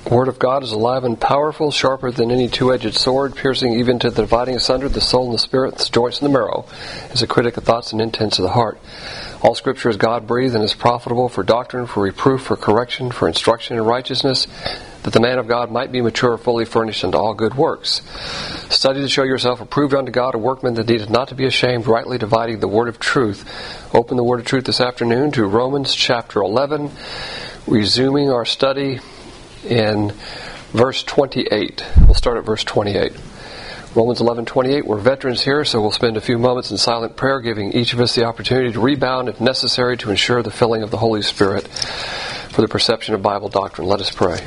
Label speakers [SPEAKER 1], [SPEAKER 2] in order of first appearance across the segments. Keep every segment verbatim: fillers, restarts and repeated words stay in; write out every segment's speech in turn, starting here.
[SPEAKER 1] Word of God is alive and powerful, sharper than any two-edged sword, piercing even to the dividing asunder the soul and the spirit, the joints and the marrow, is a critic of thoughts and intents of the heart. All Scripture is God-breathed and is profitable for doctrine, for reproof, for correction, for instruction in righteousness, that the man of God might be mature, fully furnished unto all good works. Study to show yourself approved unto God, a workman that needeth not to be ashamed, rightly dividing the word of truth. Open the word of truth this afternoon to Romans chapter eleven, resuming our study in verse twenty-eight. We'll start at verse twenty-eight. Romans eleven twenty-eight. We're veterans here, so we'll spend a few moments in silent prayer, giving each of us the opportunity to rebound if necessary to ensure the filling of the Holy Spirit for the perception of Bible doctrine. Let us pray.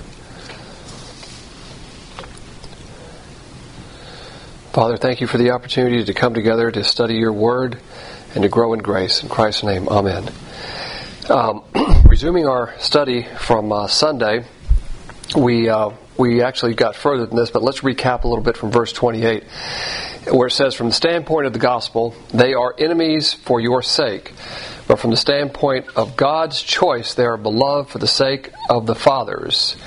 [SPEAKER 1] Father, thank you for the opportunity to come together to study your word and to grow in grace. In Christ's name, amen. Um, resuming our study from uh, Sunday, we uh, we actually got further than this, but let's recap a little bit from verse twenty-eight, where it says, from the standpoint of the gospel, they are enemies for your sake, but from the standpoint of God's choice, they are beloved for the sake of the fathers.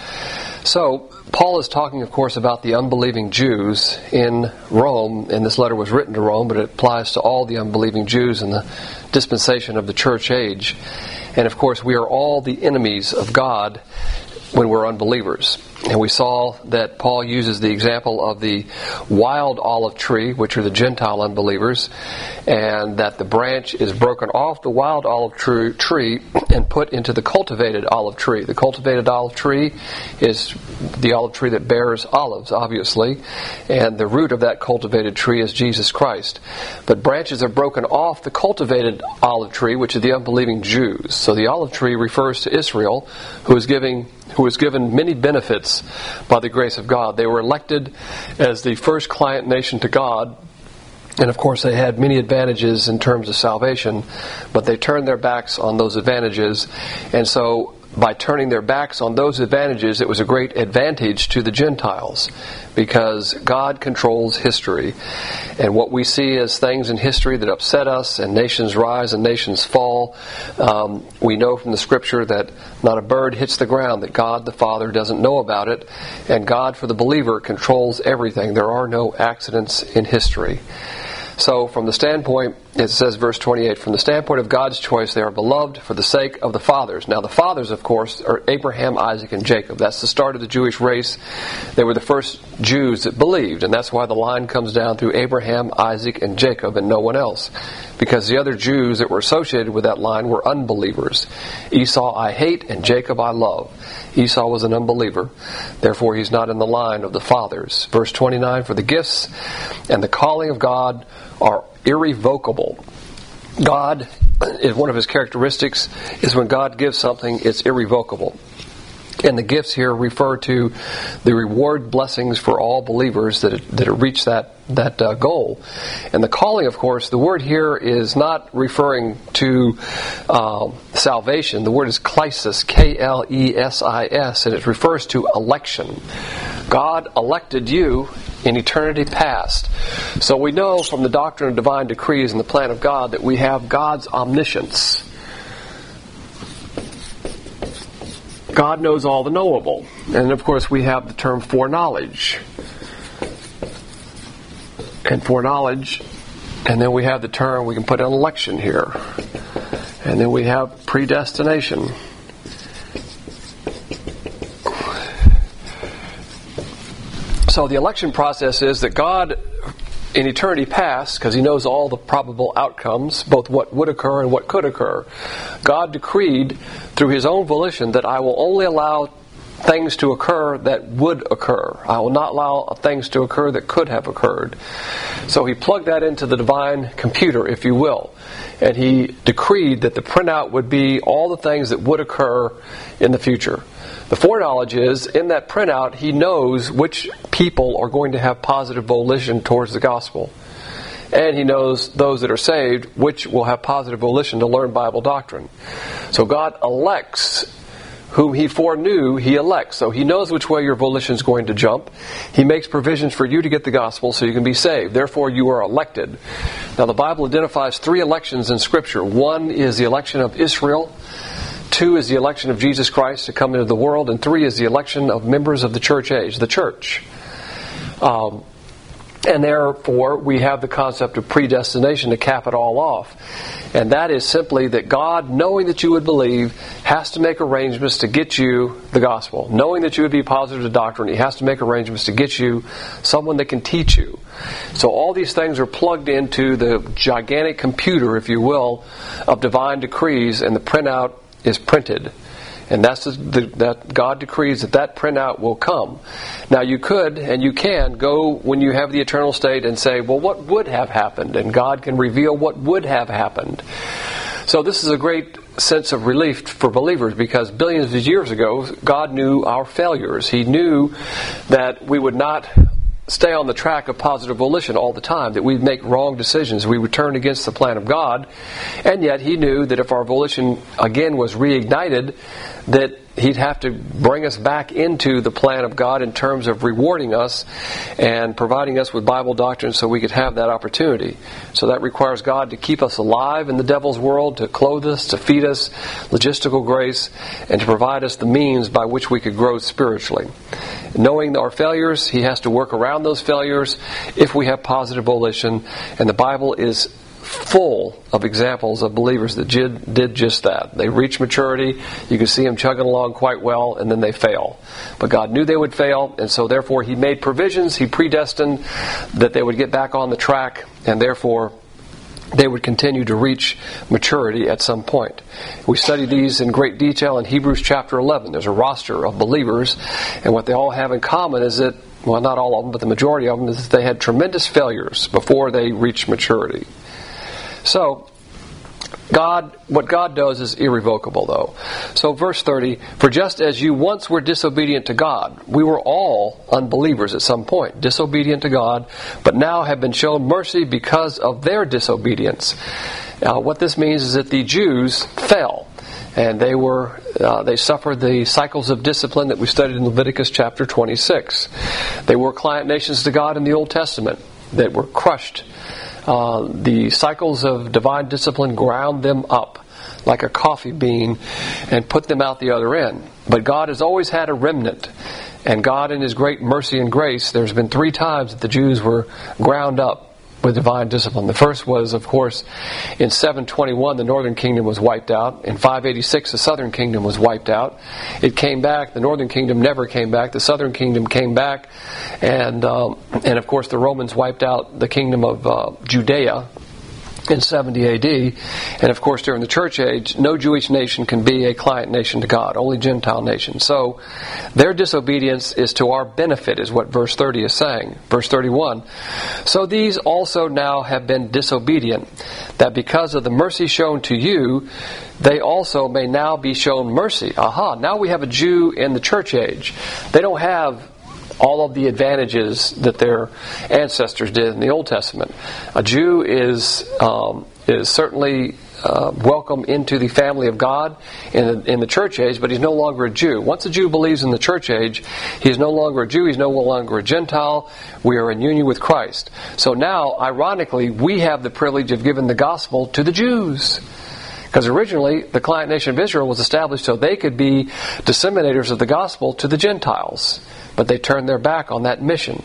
[SPEAKER 1] So, Paul is talking, of course, about the unbelieving Jews in Rome, and this letter was written to Rome, but it applies to all the unbelieving Jews in the dispensation of the church age. And, of course, we are all the enemies of God when we're unbelievers. And we saw that Paul uses the example of the wild olive tree, which are the Gentile unbelievers, and that the branch is broken off the wild olive tree and put into the cultivated olive tree. The cultivated olive tree is the olive tree that bears olives, obviously, and the root of that cultivated tree is Jesus Christ. But branches are broken off the cultivated olive tree, which is the unbelieving Jews. So the olive tree refers to Israel, who is giving who was given many benefits by the grace of God. They were elected as the first client nation to God, and of course they had many advantages in terms of salvation, but they turned their backs on those advantages, and so by turning their backs on those advantages, it was a great advantage to the Gentiles, because God controls history. And what we see as things in history that upset us, and nations rise and nations fall, um, we know from the Scripture that not a bird hits the ground that God the Father doesn't know about it, and God for the believer controls everything. There are no accidents in history. So from the standpoint, it says verse twenty-eight, from the standpoint of God's choice, they are beloved for the sake of the fathers. Now the fathers, of course, are Abraham, Isaac, and Jacob. That's the start of the Jewish race. They were the first Jews that believed, and that's why the line comes down through Abraham, Isaac, and Jacob, and no one else. Because the other Jews that were associated with that line were unbelievers. Esau I hate, and Jacob I love. Esau was an unbeliever. Therefore, he's not in the line of the fathers. Verse twenty-nine, for the gifts and the calling of God are irrevocable. God, is one of his characteristics, is when God gives something, it's irrevocable. And the gifts here refer to the reward blessings for all believers that that reach that that uh, goal. And the calling, of course, the word here is not referring to uh, salvation. The word is klesis, K L E S I S, and it refers to election. God elected you in eternity past. So we know from the doctrine of divine decrees and the plan of God that we have God's omniscience. God knows all the knowable. And of course we have the term foreknowledge. And foreknowledge, and then we have the term, we can put an election here. And then we have predestination. So the election process is that God, in eternity past, because he knows all the probable outcomes, both what would occur and what could occur, God decreed through his own volition that I will only allow things to occur that would occur. I will not allow things to occur that could have occurred. So he plugged that into the divine computer, if you will, and he decreed that the printout would be all the things that would occur in the future. The foreknowledge is, in that printout, he knows which people are going to have positive volition towards the gospel. And he knows those that are saved, which will have positive volition to learn Bible doctrine. So God elects whom he foreknew, he elects. So he knows which way your volition is going to jump. He makes provisions for you to get the gospel so you can be saved. Therefore, you are elected. Now, the Bible identifies three elections in Scripture. One is the election of Israel. Two is the election of Jesus Christ to come into the world. And three is the election of members of the church age, the church. Um, and therefore, we have the concept of predestination to cap it all off. And that is simply that God, knowing that you would believe, has to make arrangements to get you the gospel. Knowing that you would be positive to doctrine, He has to make arrangements to get you someone that can teach you. So all these things are plugged into the gigantic computer, if you will, of divine decrees, and the printout is printed. And that's the, the, that God decrees that that printout will come. Now you could, and you can, go when you have the eternal state and say, well, what would have happened? And God can reveal what would have happened. So this is a great sense of relief for believers, because billions of years ago, God knew our failures. He knew that we would not stay on the track of positive volition all the time, that we'd make wrong decisions, we would turn against the plan of God, and yet He knew that if our volition again was reignited, that He'd have to bring us back into the plan of God in terms of rewarding us and providing us with Bible doctrine so we could have that opportunity. So that requires God to keep us alive in the devil's world, to clothe us, to feed us logistical grace, and to provide us the means by which we could grow spiritually. Knowing our failures, He has to work around those failures if we have positive volition, and the Bible is full of examples of believers that did, did just that. They reach maturity, you can see them chugging along quite well, and then they fail. But God knew they would fail, and so therefore He made provisions, He predestined that they would get back on the track, and therefore they would continue to reach maturity at some point. We study these in great detail in Hebrews chapter eleven. There's a roster of believers, and what they all have in common is that, well, not all of them, but the majority of them, is that they had tremendous failures before they reached maturity. So, God, what God does is irrevocable, though. So, verse thirty, for just as you once were disobedient to God, we were all unbelievers at some point, disobedient to God, but now have been shown mercy because of their disobedience. Now, what this means is that the Jews fell, and they were uh, they suffered the cycles of discipline that we studied in Leviticus chapter twenty-six. They were client nations to God in the Old Testament that were crushed. Uh, the cycles of divine discipline ground them up like a coffee bean and put them out the other end. But God has always had a remnant. And God, in His great mercy and grace, there's been three times that the Jews were ground up with divine discipline. The first was, of course, in seven twenty-one, the northern kingdom was wiped out. In five eighty-six, the southern kingdom was wiped out. It came back. The northern kingdom never came back. The southern kingdom came back. And, um, and of course, the Romans wiped out the kingdom of uh, Judea in seventy A D. And of course, during the church age, no Jewish nation can be a client nation to God, only Gentile nations. So their disobedience is to our benefit, is what verse thirty is saying. Verse thirty-one, so these also now have been disobedient, that because of the mercy shown to you, they also may now be shown mercy. Aha, now we have a Jew in the church age. They don't have all of the advantages that their ancestors did in the Old Testament. A Jew is um, is certainly uh, welcome into the family of God in the, in the church age, but he's no longer a Jew. Once a Jew believes in the church age, he's no longer a Jew, he's no longer a Gentile. We are in union with Christ. So now, ironically, we have the privilege of giving the gospel to the Jews. Because originally, the client nation of Israel was established so they could be disseminators of the gospel to the Gentiles. But they turned their back on that mission.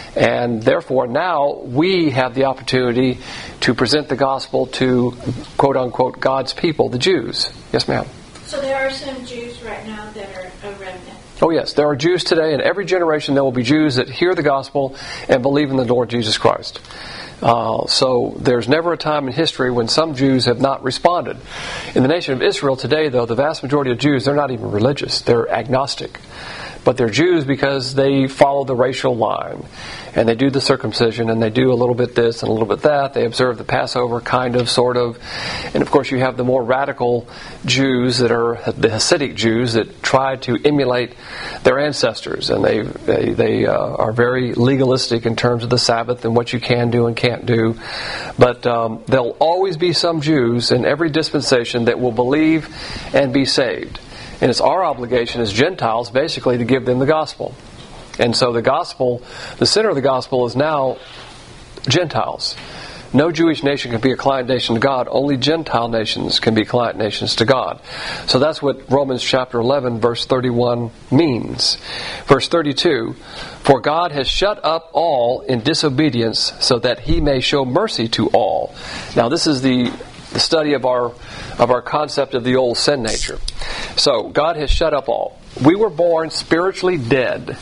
[SPEAKER 1] And therefore, now we have the opportunity to present the gospel to, quote-unquote, God's people, the Jews. Yes, ma'am?
[SPEAKER 2] So there are some Jews right now that are a remnant.
[SPEAKER 1] Oh, yes. There are Jews today. In every generation, there will be Jews that hear the gospel and believe in the Lord Jesus Christ. Uh, so there's never a time in history when some Jews have not responded. In the nation of Israel today, though, the vast majority of Jews, they're not even religious. They're agnostic. But they're Jews because they follow the racial line. And they do the circumcision, and they do a little bit this and a little bit that. They observe the Passover, kind of, sort of. And of course you have the more radical Jews that are the Hasidic Jews that try to emulate their ancestors. And they they, they uh, are very legalistic in terms of the Sabbath and what you can do and can't do. But um, there'll always be some Jews in every dispensation that will believe and be saved. And it's our obligation as Gentiles basically to give them the gospel. And so the gospel, the center of the gospel is now Gentiles. no Jewish nation can be a client nation to God. Only Gentile nations can be client nations to God. So that's what Romans chapter eleven, verse thirty-one means. Verse thirty-two, for God has shut up all in disobedience so that he may show mercy to all. Now this is the, the study of our of our concept of the old sin nature. So God has shut up all. We were born spiritually dead.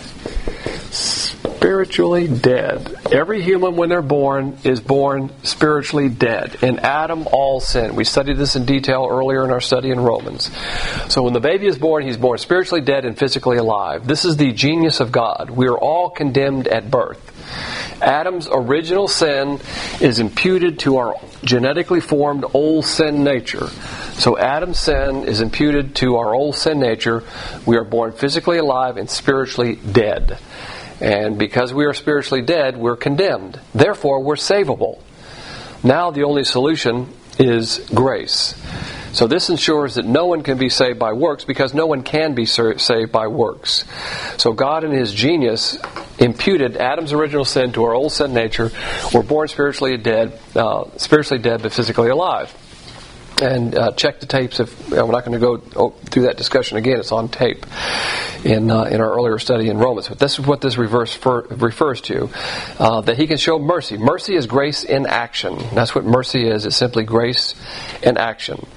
[SPEAKER 1] Spiritually dead. Every human, when they're born, is born spiritually dead. In Adam, all sin. We studied this in detail earlier in our study in Romans. So when the baby is born, he's born spiritually dead and physically alive. This is the genius of God. We are all condemned at birth. Adam's original sin is imputed to our genetically formed old sin nature. So Adam's sin is imputed to our old sin nature. We are born physically alive and spiritually dead. And because we are spiritually dead, we're condemned. Therefore, we're savable. Now the only solution is grace. So this ensures that no one can be saved by works, because no one can be saved by works. So God in His genius imputed Adam's original sin to our old sin nature. We're born spiritually dead, uh, spiritually dead, but physically alive. And uh, check the tapes. If uh, we're not going to go oh, through that discussion again, it's on tape in uh, in our earlier study in Romans. But this is what this reverse for, refers to: uh, that He can show mercy. Mercy is grace in action. That's what mercy is. It's simply grace in action.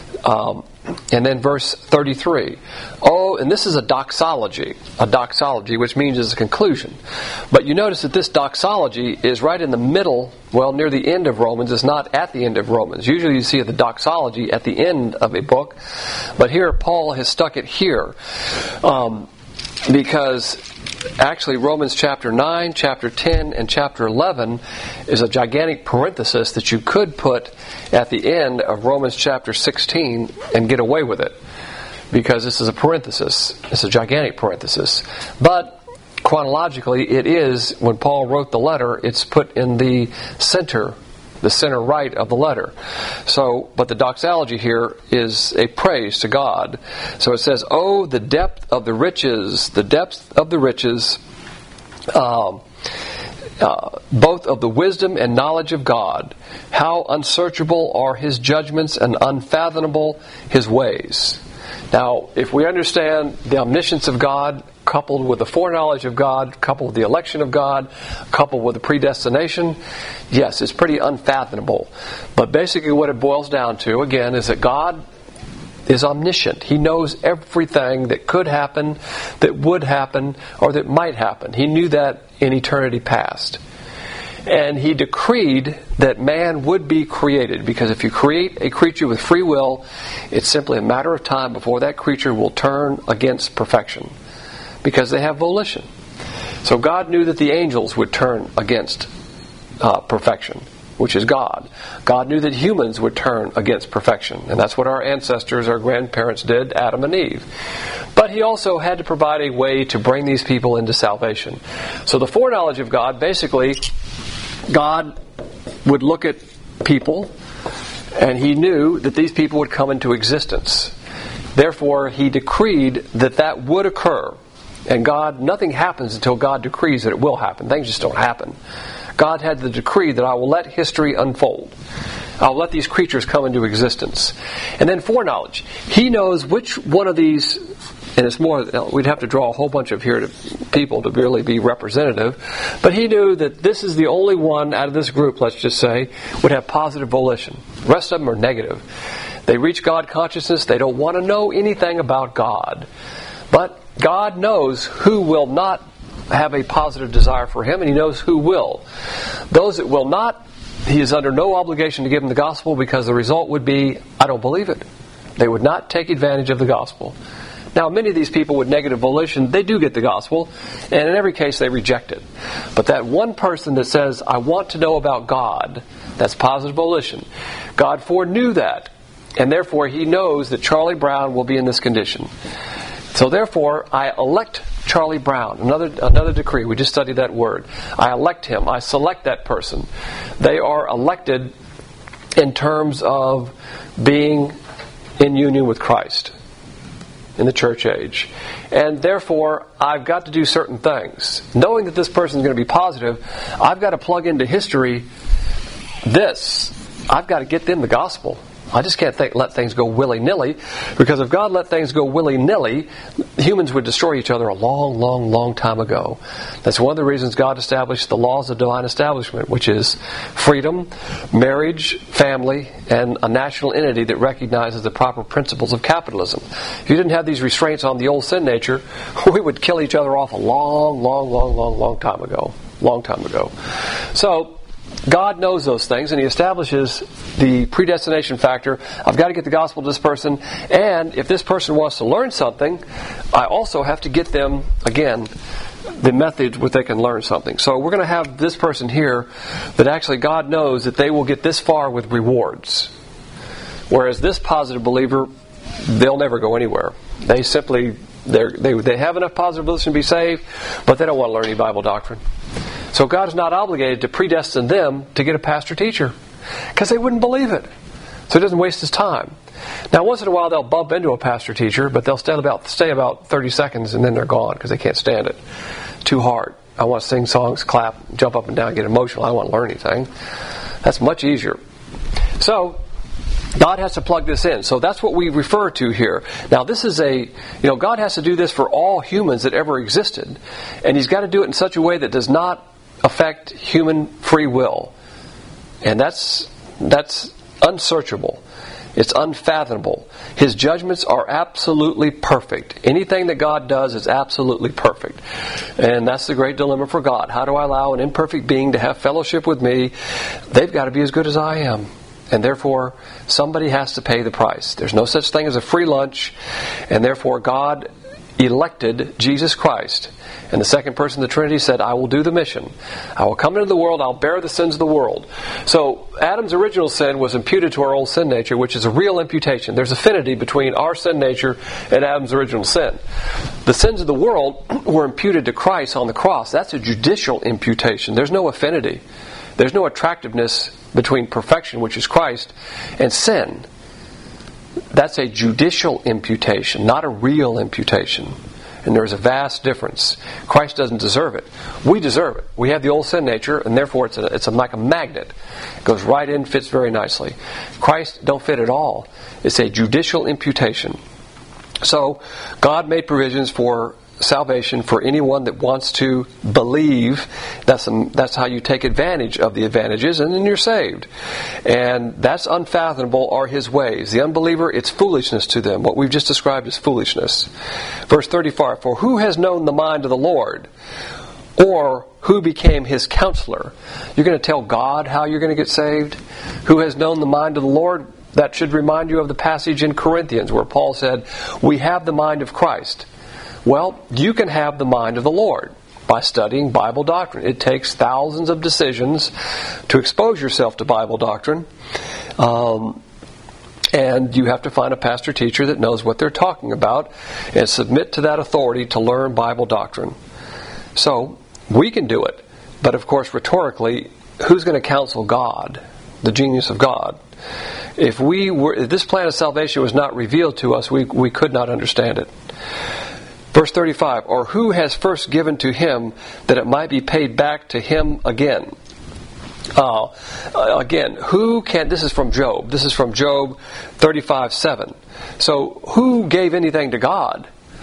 [SPEAKER 1] Um, and then verse thirty-three. Oh, and this is a doxology. A doxology, which means it's a conclusion. But you notice that this doxology is right in the middle, well, near the end of Romans. It's not at the end of Romans. Usually you see the doxology at the end of a book. But here Paul has stuck it here. Um, because actually Romans chapter nine, chapter ten, and chapter eleven is a gigantic parenthesis that you could put at the end of Romans chapter sixteen and get away with it. Because this is a parenthesis. It's a gigantic parenthesis. But chronologically, it is, when Paul wrote the letter, it's put in the center, the center right of the letter. So, but the doxology here is a praise to God. So it says, oh, the depth of the riches, the depth of the riches, um, uh, both of the wisdom and knowledge of God. How unsearchable are His judgments and unfathomable His ways. Now, if we understand the omniscience of God, coupled with the foreknowledge of God, coupled with the election of God, coupled with the predestination, yes, it's pretty unfathomable. But basically what it boils down to, again, is that God is omniscient. He knows everything that could happen, that would happen, or that might happen. He knew that in eternity past. And He decreed that man would be created, because if you create a creature with free will, it's simply a matter of time before that creature will turn against perfection, because they have volition. So God knew that the angels would turn against uh, perfection, which is God. God knew that humans would turn against perfection, and that's what our ancestors, our grandparents did, Adam and Eve. But He also had to provide a way to bring these people into salvation. So the foreknowledge of God, basically, God would look at people, and He knew that these people would come into existence. Therefore, He decreed that that would occur. And God, nothing happens until God decrees that it will happen. Things just don't happen. God had the decree that I will let history unfold. I'll let these creatures come into existence. And then foreknowledge. He knows which one of these, and it's more, we'd have to draw a whole bunch of here to people to really be representative, but He knew that this is the only one out of this group, let's just say, would have positive volition. The rest of them are negative. They reach God consciousness. They don't want to know anything about God. But God knows who will not have a positive desire for Him, and He knows who will. Those that will not, He is under no obligation to give them the gospel, because the result would be, I don't believe it. They would not take advantage of the gospel. Now, many of these people with negative volition, they do get the gospel, and in every case they reject it. But that one person that says, I want to know about God, that's positive volition. God foreknew that, and therefore He knows that Charlie Brown will be in this condition. So therefore, I elect Charlie Brown. Another another decree. We just studied that word. I elect him. I select that person. They are elected in terms of being in union with Christ in the church age. And therefore, I've got to do certain things. Knowing that this person is going to be positive, I've got to plug into history this, I've got to get them the gospel. I just can't think, let things go willy-nilly, because if God let things go willy-nilly, humans would destroy each other a long, long, long time ago. That's one of the reasons God established the laws of divine establishment, which is freedom, marriage, family, and a national entity that recognizes the proper principles of capitalism. If you didn't have these restraints on the old sin nature, we would kill each other off a long, long, long, long, long time ago. Long time ago. So, God knows those things, and He establishes the predestination factor. I've got to get the gospel to this person, and if this person wants to learn something, I also have to get them, again, the method where they can learn something. So we're going to have this person here that actually God knows that they will get this far with rewards. Whereas this positive believer, they'll never go anywhere. They simply, they they have enough positive volition to be saved, but they don't want to learn any Bible doctrine. So God is not obligated to predestine them to get a pastor-teacher, because they wouldn't believe it. So He doesn't waste His time. Now, once in a while they'll bump into a pastor-teacher, but they'll stay about stay about thirty seconds and then they're gone because they can't stand it. Too hard. I want to sing songs, clap, jump up and down, get emotional. I don't want to learn anything. That's much easier. So God has to plug this in. So that's what we refer to here. Now this is a, you know, God has to do this for all humans that ever existed. And He's got to do it in such a way that does not affect human free will. And that's that's unsearchable. It's unfathomable. His judgments are absolutely perfect. Anything that God does is absolutely perfect. And that's the great dilemma for God. How do I allow an imperfect being to have fellowship with me? They've got to be as good as I am. And therefore, somebody has to pay the price. There's no such thing as a free lunch. And therefore, God elected Jesus Christ. And the second person of the Trinity said, I will do the mission. I will come into the world, I'll bear the sins of the world. So Adam's original sin was imputed to our old sin nature, which is a real imputation. There's affinity between our sin nature and Adam's original sin. The sins of the world were imputed to Christ on the cross. That's a judicial imputation. There's no affinity. There's no attractiveness between perfection, which is Christ, and sin. That's a judicial imputation, not a real imputation. And there's a vast difference. Christ doesn't deserve it. We deserve it. We have the old sin nature, and therefore it's a, it's a, like a magnet. It goes right in, fits very nicely. Christ don't fit at all. It's a judicial imputation. So God made provisions for salvation for anyone that wants to believe. That's um, that's how you take advantage of the advantages, and then you're saved. And that's unfathomable are His ways. The unbeliever, it's foolishness to them. What we've just described is foolishness. Verse thirty-five, for who has known the mind of the Lord? Or who became His counselor? You're going to tell God how you're going to get saved? Who has known the mind of the Lord? That should remind you of the passage in Corinthians where Paul said, we have the mind of Christ. Well, you can have the mind of the Lord by studying Bible doctrine. It takes thousands of decisions to expose yourself to Bible doctrine. Um, and you have to find a pastor teacher that knows what they're talking about and submit to that authority to learn Bible doctrine. So, we can do it. But of course, rhetorically, who's going to counsel God? The genius of God. If we were, if this plan of salvation was not revealed to us, we, we could not understand it. Verse thirty-five, or who has first given to him that it might be paid back to him again? Uh, again, who can, this is from Job. This is from Job thirty-five seven. So, who gave anything to God?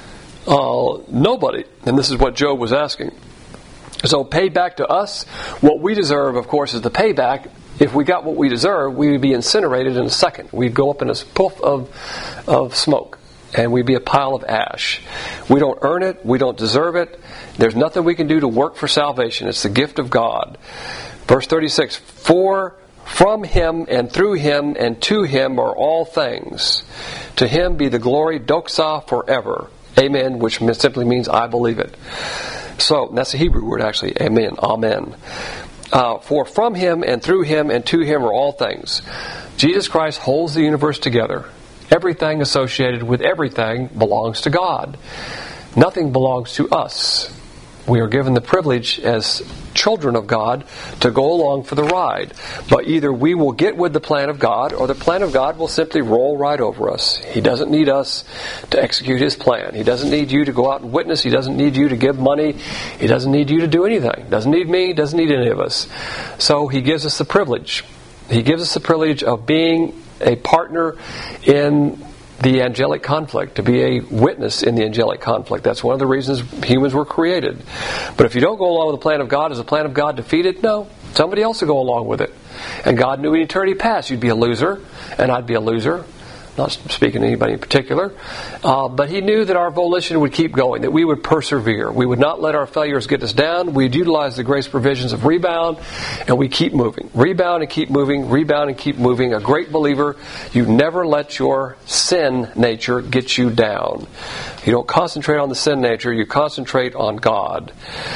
[SPEAKER 1] Uh, nobody. And this is what Job was asking. So, paid back to us, what we deserve, of course, is the payback. If we got what we deserve, we would be incinerated in a second. We'd go up in a puff of, of smoke. And we'd be a pile of ash. We don't earn it. We don't deserve it. There's nothing we can do to work for salvation. It's the gift of God. Verse thirty-six, for from Him and through Him and to Him are all things. To Him be the glory, doxa, forever. Amen, which simply means I believe it. So, that's a Hebrew word actually. Amen. Amen. Uh, for from Him and through Him and to Him are all things. Jesus Christ holds the universe together. Everything associated with everything belongs to God. Nothing belongs to us. We are given the privilege as children of God to go along for the ride. But either we will get with the plan of God, or the plan of God will simply roll right over us. He doesn't need us to execute His plan. He doesn't need you to go out and witness. He doesn't need you to give money. He doesn't need you to do anything. He doesn't need me. He doesn't need any of us. So He gives us the privilege. He gives us the privilege of being a partner in the angelic conflict, to be a witness in the angelic conflict. That's one of the reasons humans were created. But if you don't go along with the plan of God, is the plan of God defeated? No. Somebody else will go along with it. And God knew in eternity past you'd be a loser, and I'd be a loser. Not speaking to anybody in particular. Uh, but He knew that our volition would keep going, that we would persevere. We would not let our failures get us down. We'd utilize the grace provisions of rebound, and we keep moving. Rebound and keep moving, rebound and keep moving. A great believer, you never let your sin nature get you down. You don't concentrate on the sin nature, you concentrate on God.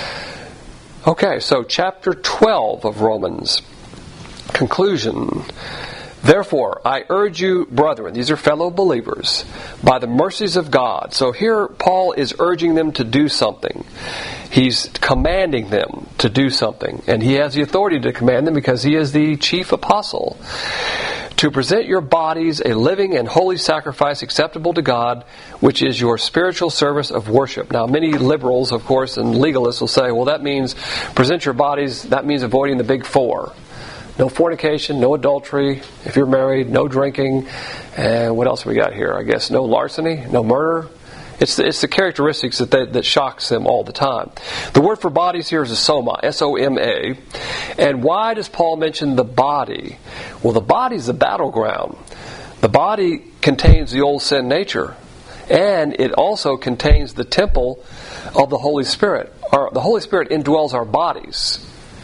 [SPEAKER 1] Okay, so chapter twelve of Romans. Conclusion. Therefore, I urge you, brethren, these are fellow believers, by the mercies of God. So here Paul is urging them to do something. He's commanding them to do something. And he has the authority to command them because he is the chief apostle. To present your bodies a living and holy sacrifice acceptable to God, which is your spiritual service of worship. Now, many liberals, of course, and legalists will say, well, that means present your bodies, that means avoiding the big four. No fornication, no adultery, if you're married, no drinking, and what else we got here? I guess no larceny, no murder. It's the, it's the characteristics that, they, that shocks them all the time. The word for bodies here is a soma, S O M A. And why does Paul mention the body? Well, the body is the battleground. The body contains the old sin nature, and it also contains the temple of the Holy Spirit. Our, the Holy Spirit indwells our bodies.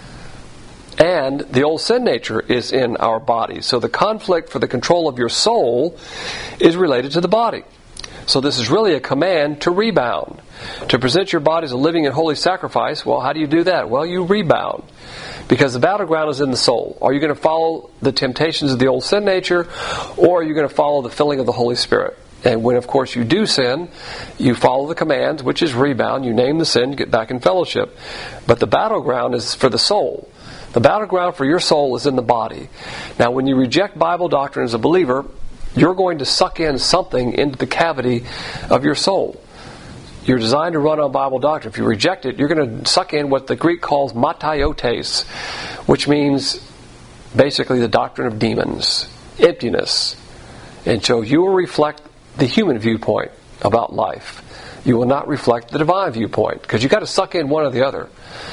[SPEAKER 1] And the old sin nature is in our bodies. So the conflict for the control of your soul is related to the body. So this is really a command to rebound. To present your body as a living and holy sacrifice. Well, how do you do that? Well, you rebound. Because the battleground is in the soul. Are you going to follow the temptations of the old sin nature, or are you going to follow the filling of the Holy Spirit? And when, of course, you do sin, you follow the commands, which is rebound. You name the sin, get back in fellowship. But the battleground is for the soul. The battleground for your soul is in the body. Now, when you reject Bible doctrine as a believer, you're going to suck in something into the cavity of your soul. You're designed to run on Bible doctrine. If you reject it, you're going to suck in what the Greek calls mataiotes, which means basically the doctrine of demons, emptiness. And so you will reflect the human viewpoint about life. You will not reflect the divine viewpoint, because you've got to suck in one or the other.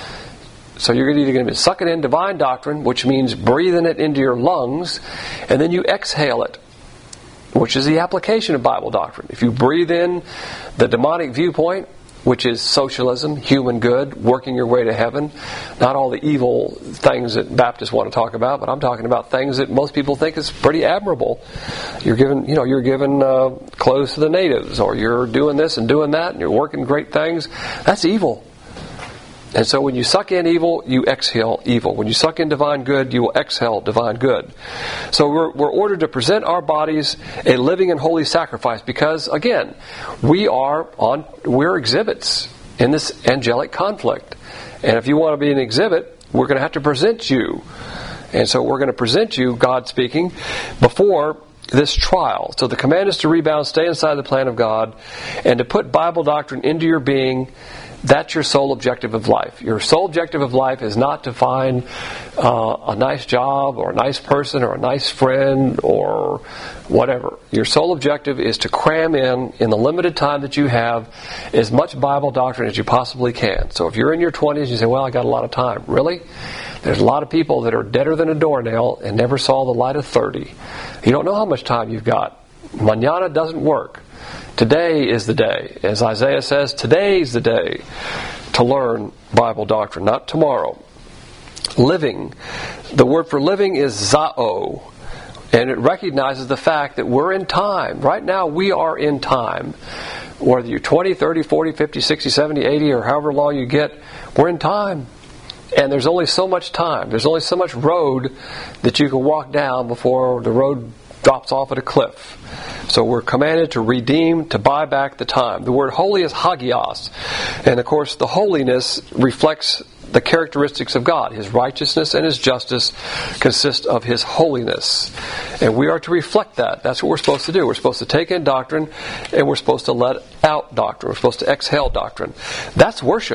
[SPEAKER 1] So you're either going to be sucking in divine doctrine, which means breathing it into your lungs, and then you exhale it, which is the application of Bible doctrine. If you breathe in the demonic viewpoint, which is socialism, human good, working your way to heaven, not all the evil things that Baptists want to talk about, but I'm talking about things that most people think is pretty admirable. You're giving, you know, you're giving uh, clothes to the natives, or you're doing this and doing that, and you're working great things. That's evil. And so when you suck in evil, you exhale evil. When you suck in divine good, you will exhale divine good. So we're, we're ordered to present our bodies a living and holy sacrifice because, again, we are on we're exhibits in this angelic conflict. And if you want to be an exhibit, we're going to have to present you. And so we're going to present you, God speaking, before this trial. So the command is to rebound, stay inside the plan of God, and to put Bible doctrine into your being. That's your sole objective of life. Your sole objective of life is not to find uh, a nice job or a nice person or a nice friend or whatever. Your sole objective is to cram in, in the limited time that you have, as much Bible doctrine as you possibly can. So if you're in your twenties, you say, well, I got a lot of time. Really? There's a lot of people that are deader than a doornail and never saw the light of thirty. You don't know how much time you've got. Mañana doesn't work. Today is the day. As Isaiah says, today's the day to learn Bible doctrine, not tomorrow. Living. The word for living is zao. And it recognizes the fact that we're in time. Right now we are in time. Whether you're twenty, thirty, forty, fifty, sixty, seventy, eighty, or however long you get, we're in time. And there's only so much time. There's only so much road that you can walk down before the road drops off at a cliff. So we're commanded to redeem, to buy back the time. The word holy is hagios. And of course the holiness reflects the characteristics of God. His righteousness and His justice consist of His holiness. And we are to reflect that. That's what we're supposed to do. We're supposed to take in doctrine, and we're supposed to let out doctrine. We're supposed to exhale doctrine. That's worship.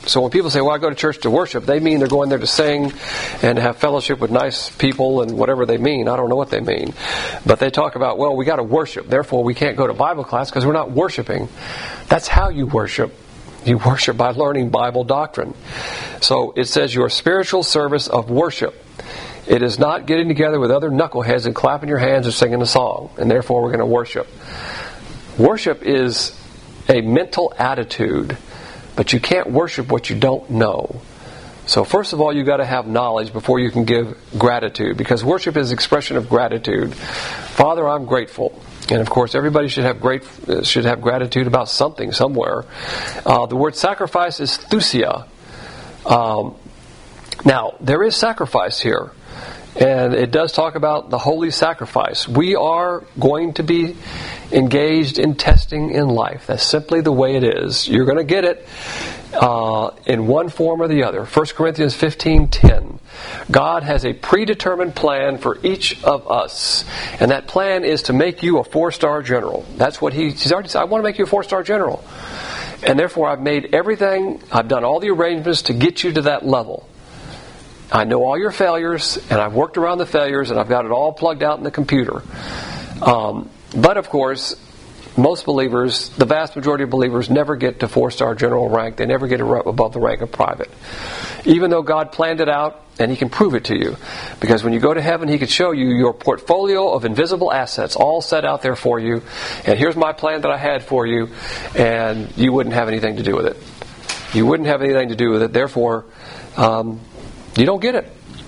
[SPEAKER 1] So when people say, well, I go to church to worship, they mean they're going there to sing and have fellowship with nice people and whatever they mean. I don't know what they mean. But they talk about, well, we got to worship. Therefore, we can't go to Bible class because we're not worshiping. That's how you worship. You worship by learning Bible doctrine. So it says your spiritual service of worship. It is not getting together with other knuckleheads and clapping your hands or singing a song. And therefore, we're going to worship. Worship is a mental attitude. But you can't worship what you don't know. So first of all, you've got to have knowledge before you can give gratitude. Because worship is expression of gratitude. Father, I'm grateful. And of course, everybody should have great should have gratitude about something somewhere. Uh, the word sacrifice is thusia. Um, now, there is sacrifice here. And it does talk about the holy sacrifice. We are going to be engaged in testing in life. That's simply the way it is. You're going to get it uh, in one form or the other. First Corinthians fifteen ten. God has a predetermined plan for each of us. And that plan is to make you a four-star general. That's what he, he's already said. I want to make you a four-star general. And therefore, I've made everything, I've done all the arrangements to get you to that level. I know all your failures, and I've worked around the failures, and I've got it all plugged out in the computer. Um, but of course, most believers, the vast majority of believers, never get to four-star general rank. They never get above the rank of private. Even though God planned it out, and He can prove it to you. Because when you go to heaven, He can show you your portfolio of invisible assets all set out there for you. And here's my plan that I had for you, and you wouldn't have anything to do with it. You wouldn't have anything to do with it. Therefore, um, you don't get it.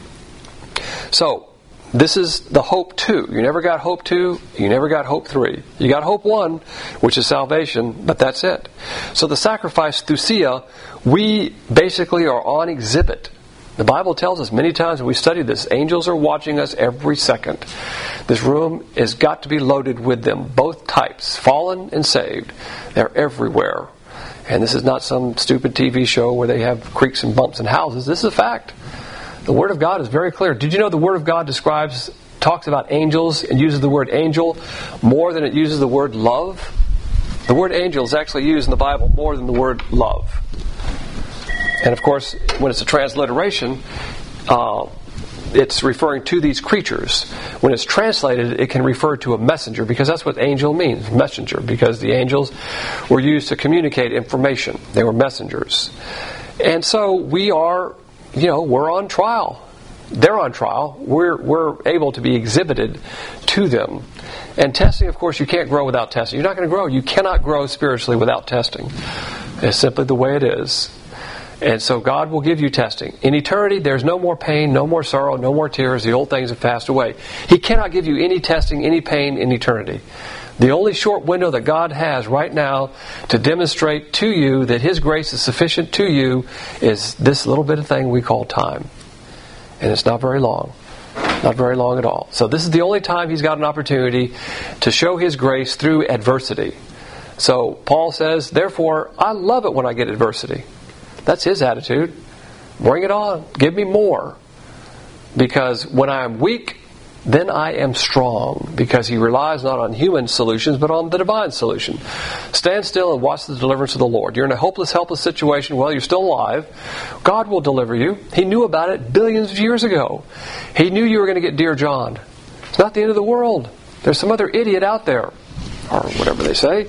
[SPEAKER 1] So, this is the hope two. You never got hope two. You never got hope three. You got hope one, which is salvation, but that's it. So the sacrifice, thusia, we basically are on exhibit. The Bible tells us many times when we study this, angels are watching us every second. This room has got to be loaded with them, both types, fallen and saved. They're everywhere. And this is not some stupid T V show where they have creaks and bumps and houses. This is a fact. The Word of God is very clear. Did you know the Word of God describes, talks about angels and uses the word angel more than it uses the word love? The word angel is actually used in the Bible more than the word love. And of course, when it's a transliteration, uh, it's referring to these creatures. When it's translated, it can refer to a messenger, because that's what angel means, messenger, because the angels were used to communicate information. They were messengers. And so we are, you know, we're on trial. They're on trial. We're we're able to be exhibited to them. And testing, of course, you can't grow without testing. You're not going to grow. You cannot grow spiritually without testing. It's simply the way it is. And so God will give you testing. In eternity, there's no more pain, no more sorrow, no more tears. The old things have passed away. He cannot give you any testing, any pain in eternity. The only short window that God has right now to demonstrate to you that His grace is sufficient to you is this little bit of thing we call time. And it's not very long. Not very long at all. So this is the only time He's got an opportunity to show His grace through adversity. So Paul says, therefore, I love it when I get adversity. That's his attitude. Bring it on. Give me more. Because when I am weak, then I am strong. Because he relies not on human solutions, but on the divine solution. Stand still and watch the deliverance of the Lord. You're in a hopeless, helpless situation. Well, you're still alive. God will deliver you. He knew about it billions of years ago. He knew you were going to get Dear John. It's not the end of the world. There's some other idiot out there. Or whatever they say.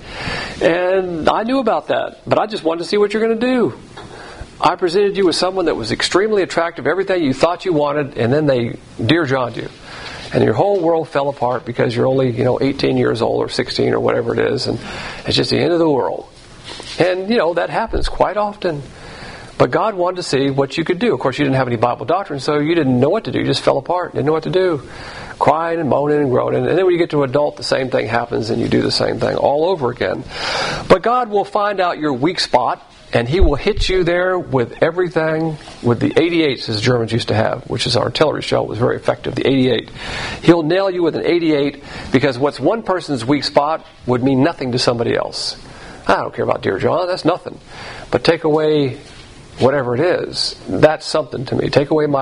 [SPEAKER 1] And I knew about that. But I just wanted to see what you're going to do. I presented you with someone that was extremely attractive, everything you thought you wanted, and then they Dear John'd you. And your whole world fell apart because you're only, you know, eighteen years old or sixteen or whatever it is, and it's just the end of the world. And, you know, that happens quite often. But God wanted to see what you could do. Of course, you didn't have any Bible doctrine, so you didn't know what to do. You just fell apart. Didn't know what to do. Crying and moaning and groaning. And then when you get to adult, the same thing happens and you do the same thing all over again. But God will find out your weak spot, and He will hit you there with everything, with the eighty-eights as Germans used to have, which is our artillery shell. It was very effective, the eighty-eight. He'll nail you with an eighty-eight because what's one person's weak spot would mean nothing to somebody else. I don't care about Dear John, that's nothing. But take away whatever it is, that's something to me. Take away my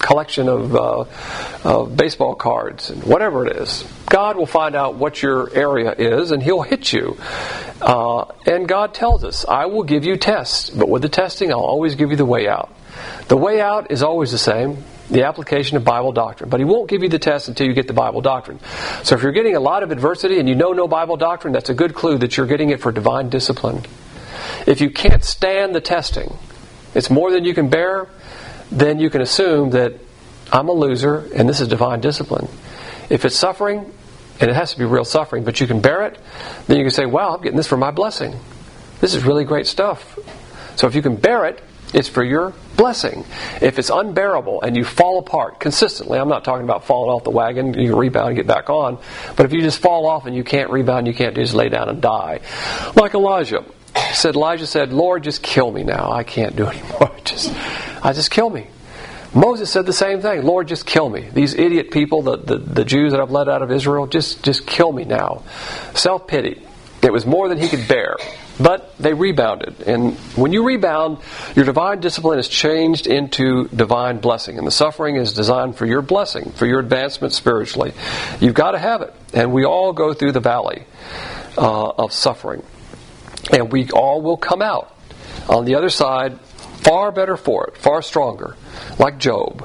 [SPEAKER 1] collection of, uh, of baseball cards, and whatever it is. God will find out what your area is, and He'll hit you. Uh, and God tells us, I will give you tests, but with the testing, I'll always give you the way out. The way out is always the same, the application of Bible doctrine. But He won't give you the test until you get the Bible doctrine. So if you're getting a lot of adversity and you know no Bible doctrine, that's a good clue that you're getting it for divine discipline. If you can't stand the testing, it's more than you can bear, then you can assume that I'm a loser and this is divine discipline. If it's suffering, and it has to be real suffering, but you can bear it, then you can say, wow, I'm getting this for my blessing. This is really great stuff. So if you can bear it, it's for your blessing. If it's unbearable and you fall apart consistently, I'm not talking about falling off the wagon, you can rebound and get back on, but if you just fall off and you can't rebound, you can't just lay down and die. Like Elijah. Said Elijah said, Lord, just kill me now. I can't do it anymore. Just, I just kill me. Moses said the same thing. Lord, just kill me. These idiot people, the, the, the Jews that I've led out of Israel, just, just kill me now. Self-pity. It was more than he could bear. But they rebounded. And when you rebound, your divine discipline is changed into divine blessing. And the suffering is designed for your blessing, for your advancement spiritually. You've got to have it. And we all go through the valley uh, of suffering. And we all will come out on the other side far better for it, far stronger, like Job.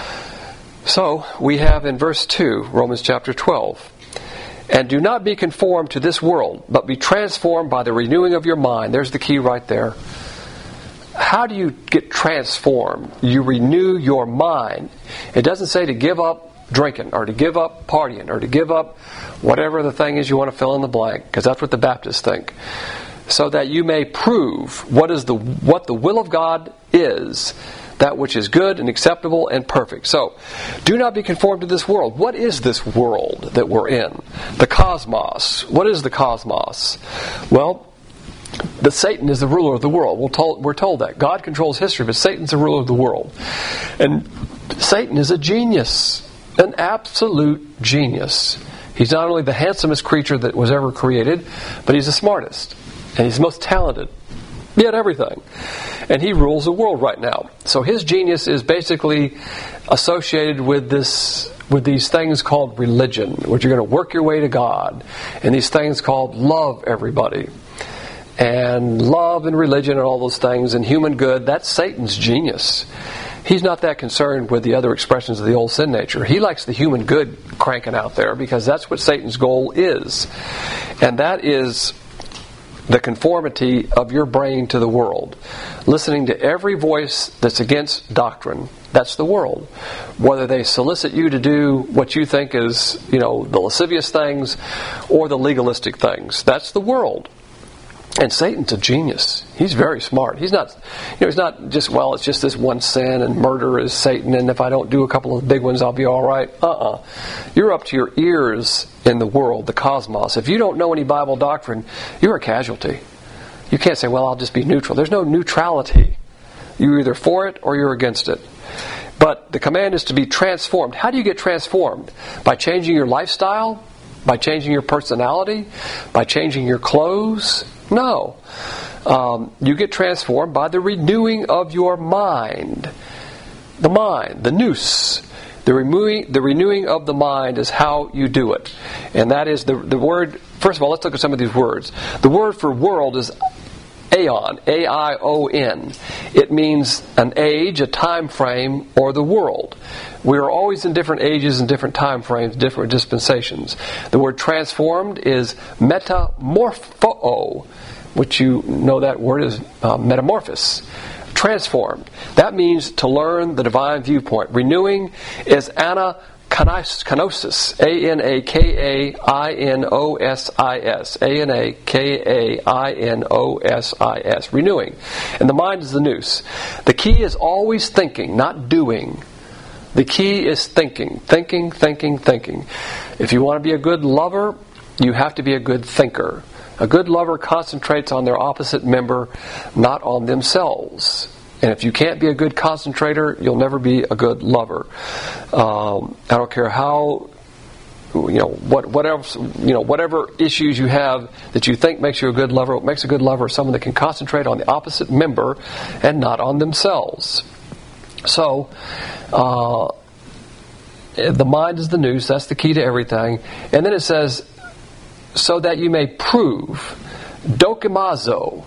[SPEAKER 1] So, we have in verse two, Romans chapter twelve, and do not be conformed to this world, but be transformed by the renewing of your mind. There's the key right there. How do you get transformed? You renew your mind. It doesn't say to give up drinking, or to give up partying, or to give up whatever the thing is you want to fill in the blank, because that's what the Baptists think. So that you may prove what is the what the will of God is, that which is good and acceptable and perfect. So, do not be conformed to this world. What is this world that we're in? The cosmos. What is the cosmos? Well, the Satan is the ruler of the world. We're told, we're told that. God controls history, but Satan's the ruler of the world. And Satan is a genius, an absolute genius. He's not only the handsomest creature that was ever created, but he's the smartest. And he's the most talented. He had everything. And he rules the world right now. So his genius is basically associated with this, with these things called religion, which you're going to work your way to God. And these things called love everybody. And love and religion and all those things and human good, that's Satan's genius. He's not that concerned with the other expressions of the old sin nature. He likes the human good cranking out there because that's what Satan's goal is. And that is the conformity of your brain to the world. Listening to every voice that's against doctrine. That's the world. Whether they solicit you to do what you think is, you know, the lascivious things or the legalistic things. That's the world. And Satan's a genius. He's very smart. He's not, you know, he's not just, well, it's just this one sin and murder is Satan, and if I don't do a couple of big ones, I'll be all right. Uh-uh. You're up to your ears in the world, the cosmos. If you don't know any Bible doctrine, you're a casualty. You can't say, well, I'll just be neutral. There's no neutrality. You're either for it or you're against it. But the command is to be transformed. How do you get transformed? By changing your lifestyle? By changing your personality? By changing your clothes? No. Um, you get transformed by the renewing of your mind. The mind, the nous. The renewing, the renewing of the mind is how you do it. And that is the, the word, first of all, let's look at some of these words. The word for world is aeon, A I O N. It means an age, a time frame, or the world. We are always in different ages and different time frames, different dispensations. The word transformed is metamorpho, which you know that word is uh, metamorphosis. Transformed. That means to learn the divine viewpoint. Renewing is anakinosis. A N A K A I N O S I S. A N A K A I N O S I S. Renewing. And the mind is the nous. The key is always thinking, not doing. The key is thinking. Thinking, thinking, thinking. If you want to be a good lover, you have to be a good thinker. A good lover concentrates on their opposite member, not on themselves. And if you can't be a good concentrator, you'll never be a good lover. Um, I don't care how, you know, what, whatever, you know, whatever issues you have that you think makes you a good lover. What makes a good lover is someone that can concentrate on the opposite member and not on themselves. So, uh, the mind is the nous. That's the key to everything. And then it says, so that you may prove, dokimazo,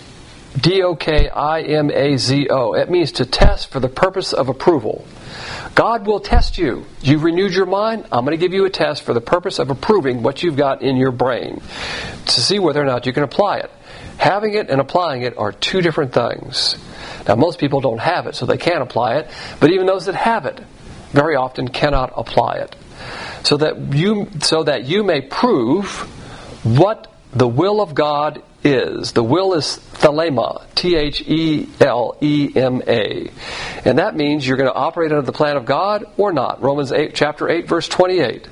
[SPEAKER 1] D O K I M A Z O. It means to test for the purpose of approval. God will test you. You've renewed your mind. I'm going to give you a test for the purpose of approving what you've got in your brain to see whether or not you can apply it. Having it and applying it are two different things. Now, most people don't have it, so they can't apply it. But even those that have it very often cannot apply it. So that you, so that you may prove what the will of God is. The will is thelema, T H E L E M A. And that means you're going to operate under the plan of God or not. Romans eight, chapter eight, verse twenty-eight,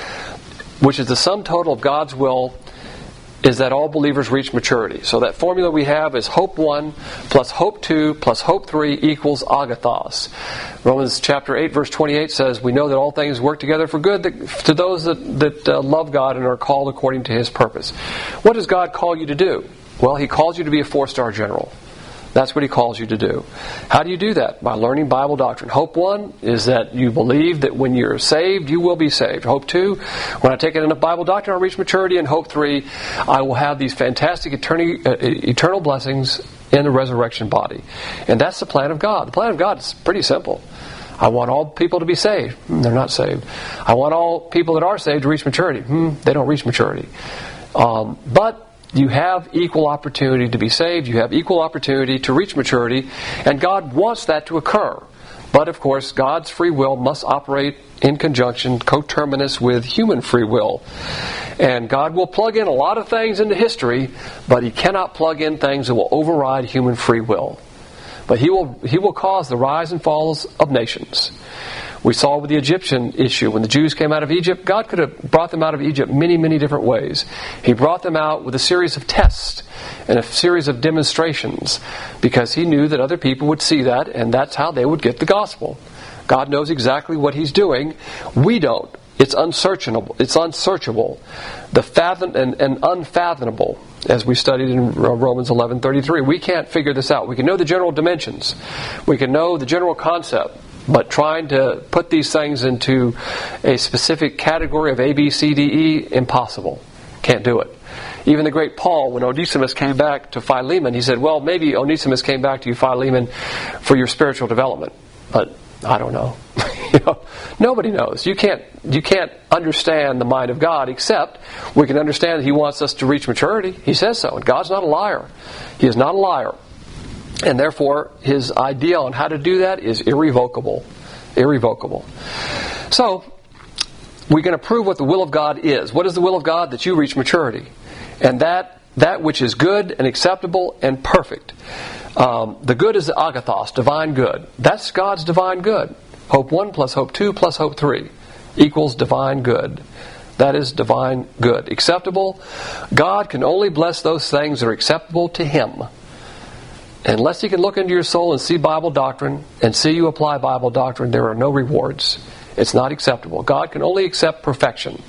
[SPEAKER 1] which is the sum total of God's will, is that all believers reach maturity. So that formula we have is hope one plus hope two plus hope three equals agathos. Romans chapter eight verse twenty-eight says, we know that all things work together for good that, to those that, that uh, love God and are called according to His purpose. What does God call you to do? Well, He calls you to be a four-star general. That's what He calls you to do. How do you do that? By learning Bible doctrine. Hope one is that you believe that when you're saved, you will be saved. Hope two, when I take enough Bible doctrine, I'll reach maturity. And hope three, I will have these fantastic eternity, uh, eternal blessings in the resurrection body. And that's the plan of God. The plan of God is pretty simple. I want all people to be saved. They're not saved. I want all people that are saved to reach maturity. Hmm, they don't reach maturity. Um, but you have equal opportunity to be saved. You have equal opportunity to reach maturity. And God wants that to occur. But, of course, God's free will must operate in conjunction, coterminous with human free will. And God will plug in a lot of things into history, but He cannot plug in things that will override human free will. But He will, He will cause the rise and falls of nations. We saw with the Egyptian issue, when the Jews came out of Egypt, God could have brought them out of Egypt many, many different ways. He brought them out with a series of tests and a series of demonstrations because He knew that other people would see that, and that's how they would get the gospel. God knows exactly what He's doing. We don't. It's unsearchable. It's unsearchable. The fathom and, and unfathomable, as we studied in Romans eleven thirty-three. We can't figure this out. We can know the general dimensions. We can know the general concept. But trying to put these things into a specific category of A, B, C, D, E, impossible. Can't do it. Even the great Paul, when Onesimus came back to Philemon, he said, well, maybe Onesimus came back to you, Philemon, for your spiritual development. But I don't know. you know. Nobody knows. You can't, you can't understand the mind of God, except we can understand that He wants us to reach maturity. He says so. And God's not a liar. He is not a liar. And therefore, His idea on how to do that is irrevocable. Irrevocable. So, we can prove what the will of God is. What is the will of God? That you reach maturity. And that that which is good and acceptable and perfect. Um, the good is the agathos, divine good. That's God's divine good. Hope one plus hope two plus hope three equals divine good. That is divine good. Acceptable. God can only bless those things that are acceptable to Him. Unless He can look into your soul and see Bible doctrine and see you apply Bible doctrine, there are no rewards. It's not acceptable. God can only accept perfection.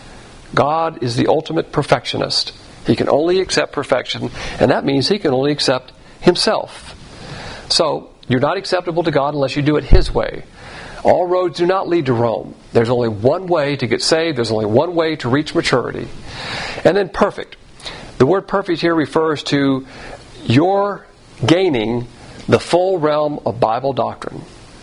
[SPEAKER 1] God is the ultimate perfectionist. He can only accept perfection, and that means He can only accept Himself. So, you're not acceptable to God unless you do it His way. All roads do not lead to Rome. There's only one way to get saved. There's only one way to reach maturity. And then perfect. The word perfect here refers to your gaining the full realm of Bible doctrine.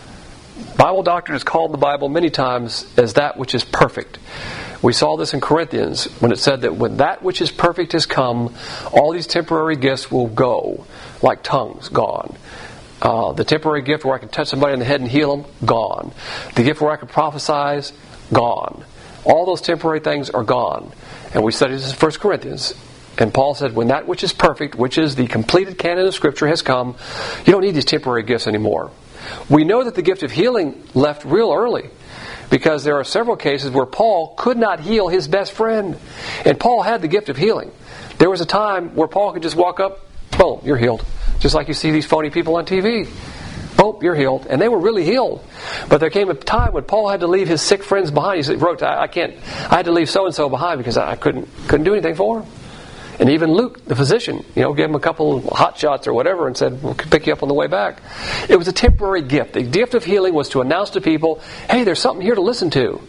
[SPEAKER 1] Bible doctrine is called in the Bible many times as that which is perfect. We saw this in Corinthians when it said that when that which is perfect has come, all these temporary gifts will go, like tongues, gone. Uh, the temporary gift where I can touch somebody on the head and heal them, gone. The gift where I can prophesy, gone. All those temporary things are gone. And we studied this in First Corinthians. And Paul said, when that which is perfect, which is the completed canon of Scripture, has come, you don't need these temporary gifts anymore. We know that the gift of healing left real early, because there are several cases where Paul could not heal his best friend. And Paul had the gift of healing. There was a time where Paul could just walk up, boom, you're healed. Just like you see these phony people on T V. Boom, you're healed. And they were really healed. But there came a time when Paul had to leave his sick friends behind. He wrote, I can't, I had to leave so-and-so behind because I couldn't, couldn't do anything for him. And even Luke, the physician, you know, gave him a couple of hot shots or whatever and said, we'll pick you up on the way back. It was a temporary gift. The gift of healing was to announce to people, hey, there's something here to listen to.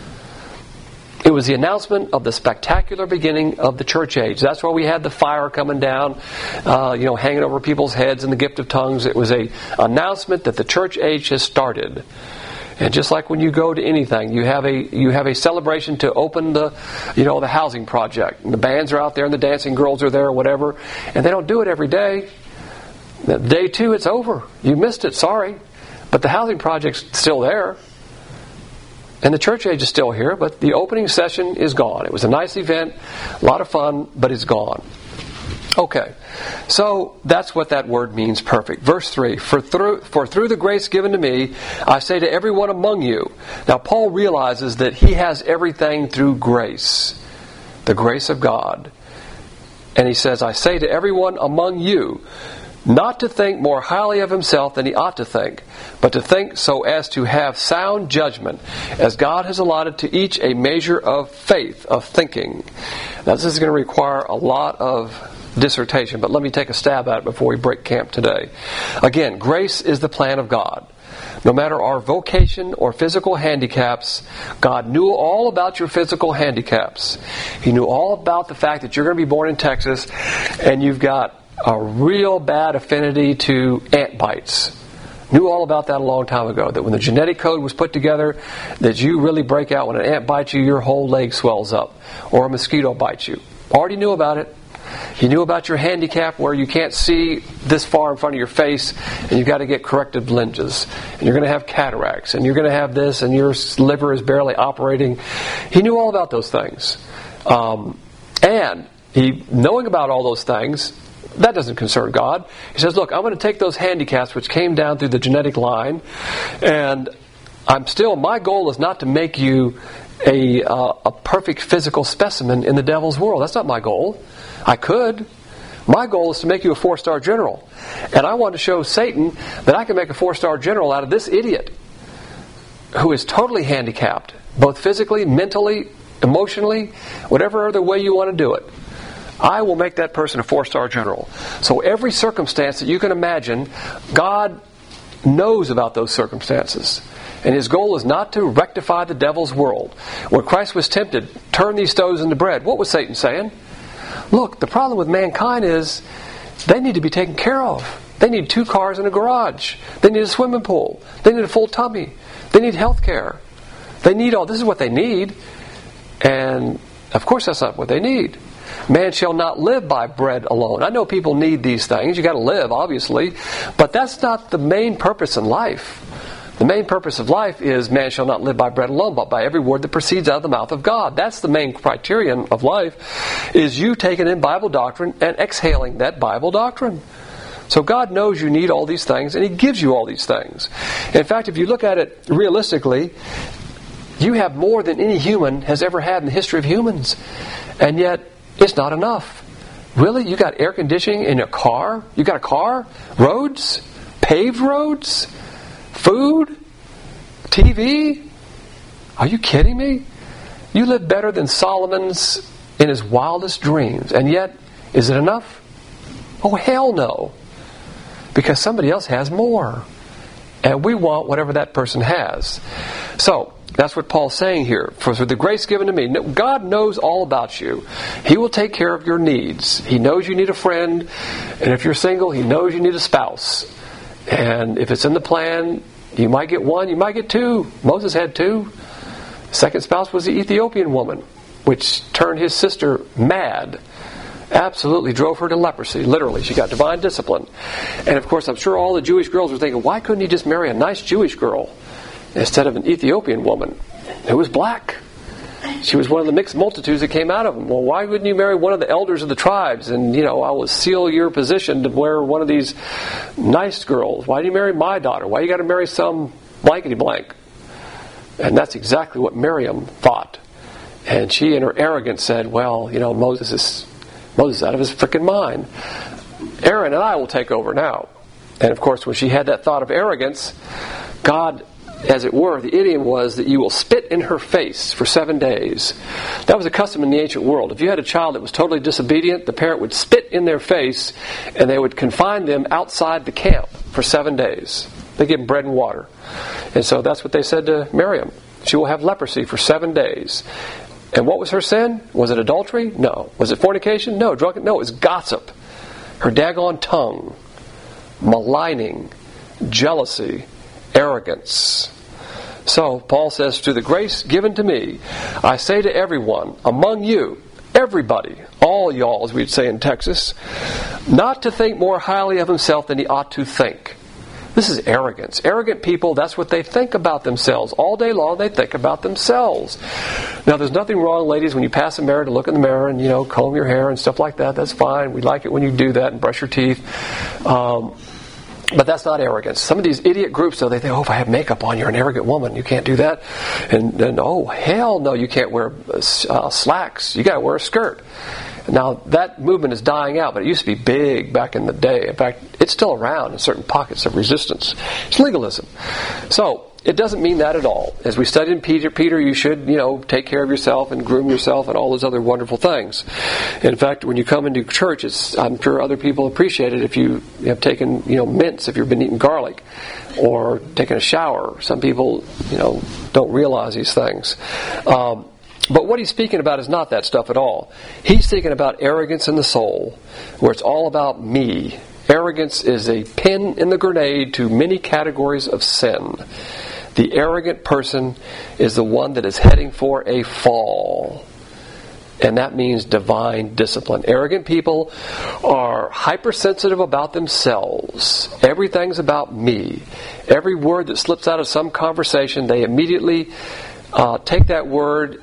[SPEAKER 1] It was the announcement of the spectacular beginning of the church age. That's why we had the fire coming down, uh, you know, hanging over people's heads and the gift of tongues. It was a announcement that the church age has started. And just like when you go to anything, you have a you have a celebration to open the, you know, the housing project. And the bands are out there and the dancing girls are there or whatever. And they don't do it every day. Day two, it's over. You missed it, sorry. But the housing project's still there. And the church age is still here, but the opening session is gone. It was a nice event, a lot of fun, but it's gone. Okay, so that's what that word means, perfect. Verse three, for through, for through the grace given to me, I say to everyone among you. Now Paul realizes that he has everything through grace, the grace of God. And he says, I say to everyone among you, not to think more highly of himself than he ought to think, but to think so as to have sound judgment, as God has allotted to each a measure of faith, of thinking. Now this is going to require a lot of dissertation, but let me take a stab at it before we break camp today. Again, grace is the plan of God. No matter our vocation or physical handicaps, God knew all about your physical handicaps. He knew all about the fact that you're going to be born in Texas and you've got a real bad affinity to ant bites. Knew all about that a long time ago. That when the genetic code was put together, that you really break out when an ant bites you, your whole leg swells up. Or a mosquito bites you. Already knew about it. He knew about your handicap where you can't see this far in front of your face and you've got to get corrective lenses. And you're going to have cataracts and you're going to have this and your liver is barely operating. He knew all about those things. Um, and he, knowing about all those things, that doesn't concern God. He says, look, I'm going to take those handicaps which came down through the genetic line, and I'm still, my goal is not to make you a, uh, a perfect physical specimen in the devil's world. That's not my goal. I could. My goal is to make you a four-star general. And I want to show Satan that I can make a four-star general out of this idiot who is totally handicapped, both physically, mentally, emotionally, whatever other way you want to do it. I will make that person a four-star general. So every circumstance that you can imagine, God knows about those circumstances. And His goal is not to rectify the devil's world. When Christ was tempted, turn these stones into bread. What was Satan saying? Look, the problem with mankind is they need to be taken care of. They need two cars in a garage. They need a swimming pool. They need a full tummy. They need health care. They need all, this is what they need. And of course that's not what they need. Man shall not live by bread alone. I know people need these things. You've got to live, obviously. But that's not the main purpose in life. The main purpose of life is man shall not live by bread alone, but by every word that proceeds out of the mouth of God. That's the main criterion of life, is you taking in Bible doctrine and exhaling that Bible doctrine. So God knows you need all these things, and He gives you all these things. In fact, if you look at it realistically, you have more than any human has ever had in the history of humans. And yet, it's not enough. Really? You got air conditioning in a car? You got a car? Roads? Paved roads? Food? T V? Are you kidding me? You live better than Solomon's in his wildest dreams. And yet, is it enough? Oh, hell no. Because somebody else has more. And we want whatever that person has. So, that's what Paul's saying here. For the grace given to me, God knows all about you. He will take care of your needs. He knows you need a friend. And if you're single, He knows you need a spouse. And if it's in the plan, you might get one, you might get two. Moses had two. The second spouse was the Ethiopian woman, which turned his sister mad. Absolutely drove her to leprosy. Literally, she got divine discipline. And of course, I'm sure all the Jewish girls were thinking, why couldn't he just marry a nice Jewish girl instead of an Ethiopian woman who was black? She was one of the mixed multitudes that came out of them. Well, why wouldn't you marry one of the elders of the tribes? And, you know, I will seal your position to wear one of these nice girls. Why do you marry my daughter? Why you got to marry some blankety blank? And that's exactly what Miriam thought. And she, in her arrogance, said, well, you know, Moses is Moses is out of his freaking mind. Aaron and I will take over now. And of course, when she had that thought of arrogance, God as it were, the idiom was that you will spit in her face for seven days. That was a custom in the ancient world. If you had a child that was totally disobedient, the parent would spit in their face and they would confine them outside the camp for seven days. They give them bread and water. And so that's what they said to Miriam. She will have leprosy for seven days. And what was her sin? Was it adultery? No. Was it fornication? No. Drunken? No, it was gossip. Her daggone tongue. Maligning. Jealousy. Arrogance. So, Paul says, to the grace given to me, I say to everyone, among you, everybody, all y'all, as we'd say in Texas, not to think more highly of himself than he ought to think. This is arrogance. Arrogant people, that's what they think about themselves. All day long, they think about themselves. Now, there's nothing wrong, ladies, when you pass a mirror to look in the mirror and, you know, comb your hair and stuff like that. That's fine. We like it when you do that and brush your teeth. Um, But that's not arrogance. Some of these idiot groups, though, they think, oh, if I have makeup on, you're an arrogant woman. You can't do that. And, and oh, hell no, you can't wear uh, slacks. You got to wear a skirt. Now, that movement is dying out, but it used to be big back in the day. In fact, it's still around in certain pockets of resistance. It's legalism. So, it doesn't mean that at all. As we studied in Peter, Peter, you should, you know, take care of yourself and groom yourself and all those other wonderful things. In fact, when you come into church, it's, I'm sure other people appreciate it if you have taken, you know, mints, if you've been eating garlic, or taken a shower. Some people, you know, don't realize these things. Um, But what he's speaking about is not that stuff at all. He's speaking about arrogance in the soul, where it's all about me. Arrogance is a pin in the grenade to many categories of sin. The arrogant person is the one that is heading for a fall. And that means divine discipline. Arrogant people are hypersensitive about themselves. Everything's about me. Every word that slips out of some conversation, they immediately uh, take that word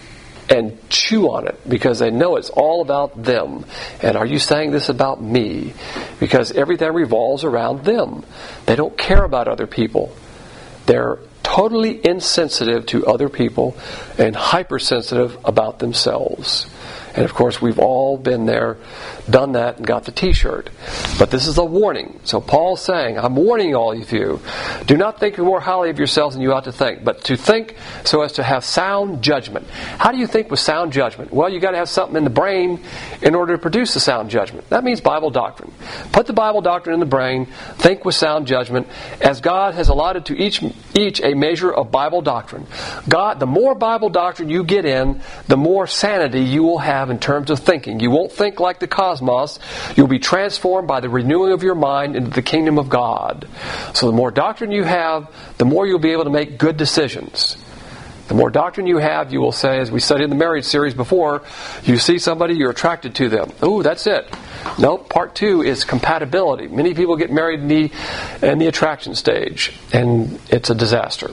[SPEAKER 1] and chew on it because they know it's all about them. And are you saying this about me? Because everything revolves around them. They don't care about other people. They're totally insensitive to other people and hypersensitive about themselves. And of course, we've all been there, done that, and got the t-shirt. But this is a warning. So Paul's saying, I'm warning all of you, do not think more highly of yourselves than you ought to think, but to think so as to have sound judgment. How do you think with sound judgment? Well, you've got to have something in the brain in order to produce a sound judgment. That means Bible doctrine. Put the Bible doctrine in the brain, think with sound judgment, as God has allotted to each each a measure of Bible doctrine. God, the more Bible doctrine you get in, the more sanity you will have in terms of thinking. You won't think like the cosmos. You'll be transformed by the renewing of your mind into the kingdom of God. So the more doctrine you have, the more you'll be able to make good decisions. The more doctrine you have, you will say, as we studied in the marriage series before, you see somebody, you're attracted to them. Ooh, that's it. No, part two is compatibility. Many people get married in the, in the attraction stage, and it's a disaster.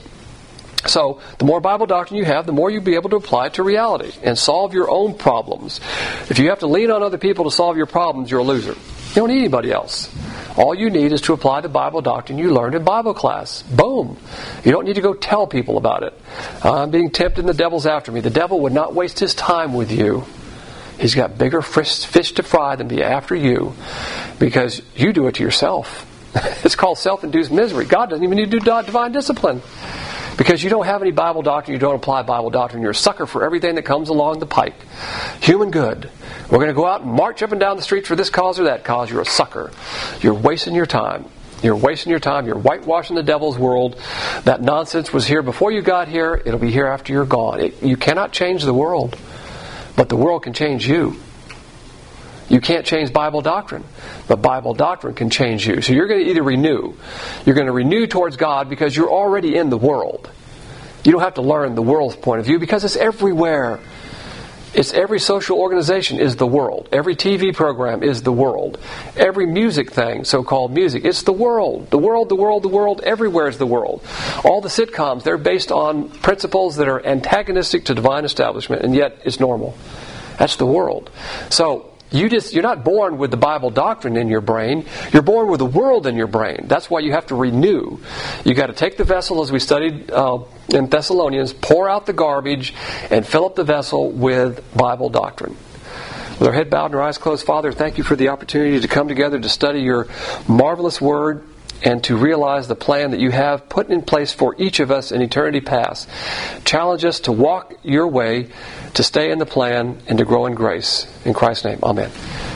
[SPEAKER 1] So, the more Bible doctrine you have, the more you'll be able to apply it to reality and solve your own problems. If you have to lean on other people to solve your problems, you're a loser. You don't need anybody else. All you need is to apply the Bible doctrine you learned in Bible class. Boom. You don't need to go tell people about it. I'm being tempted and the devil's after me. The devil would not waste his time with you. He's got bigger fish to fry than be after you because you do it to yourself. It's called self-induced misery. God doesn't even need to do divine discipline. Because you don't have any Bible doctrine, you don't apply Bible doctrine, you're a sucker for everything that comes along the pike. Human good. We're going to go out and march up and down the streets for this cause or that cause. You're a sucker. You're wasting your time. You're wasting your time. You're whitewashing the devil's world. That nonsense was here before you got here. It'll be here after you're gone. It, you cannot change the world, but the world can change you. You can't change Bible doctrine, but Bible doctrine can change you. So you're going to either renew. You're going to renew towards God because you're already in the world. You don't have to learn the world's point of view because it's everywhere. It's every social organization is the world. Every T V program is the world. Every music thing, so-called music, it's the world. The world, the world, the world, everywhere is the world. All the sitcoms, they're based on principles that are antagonistic to divine establishment, and yet it's normal. That's the world. So, You just, you're not born with the Bible doctrine in your brain. You're born with the world in your brain. That's why you have to renew. You've got to take the vessel, as we studied uh, in Thessalonians, pour out the garbage, and fill up the vessel with Bible doctrine. With our head bowed and our eyes closed, Father, thank you for the opportunity to come together to study your marvelous word. and to realize the plan that you have put in place for each of us in eternity past. Challenge us to walk your way, to stay in the plan, and to grow in grace. In Christ's name, amen.